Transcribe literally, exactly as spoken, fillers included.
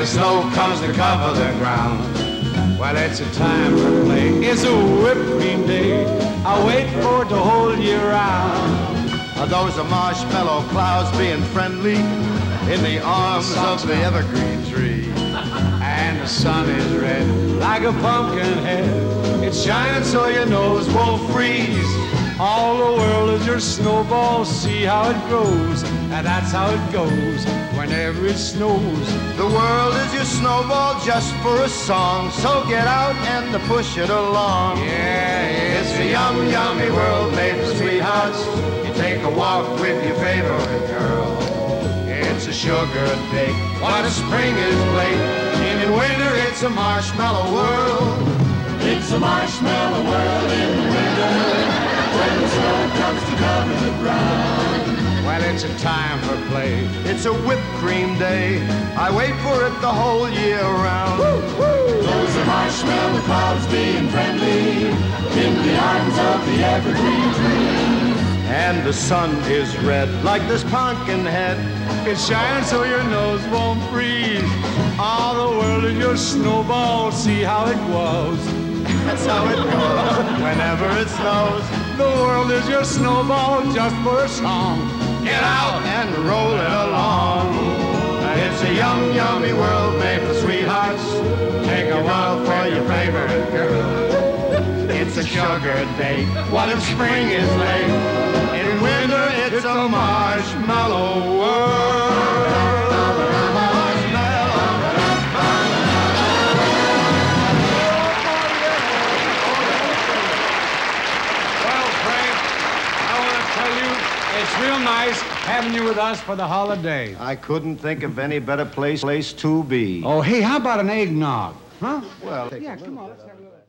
the snow comes to cover the ground. Well, it's a time to play. It's a whipped cream day. I wait for it the whole year round. Are those the marshmallow clouds being friendly in the arms of the evergreen tree? And the sun is red like a pumpkin head. It's shining so your nose won't freeze. All the world is your snowball, see how it grows. And that's how it goes whenever it snows. The world is your snowball just for a song, so get out and push it along. Yeah, it's a yum, yummy world made for sweethearts. You take a walk with your favorite girl. It's a sugar day, what a spring is late. And in winter it's a marshmallow world. It's a marshmallow world in the winter, when the snow comes to cover the ground. Well, it's a time for play. It's a whipped cream day. I wait for it the whole year round. Woo, woo. Those are marshmallow clouds being friendly in the arms of the evergreen tree. And the sun is red like this pumpkin head. It's shining so your nose won't freeze. All the world is your snowball, see how it glows. That's how it goes whenever it snows. The world is your snowball just for a song. Get out and roll it along. It's a yum, yummy world made for sweethearts. Take a walk for your favorite girl. It's a sugar day, what if spring is late. In winter it's a marshmallow world. It's real nice having you with us for the holiday. I couldn't think of any better place place to be. Oh, hey, how about an eggnog? Huh? Well, yeah, come on, let's have a little.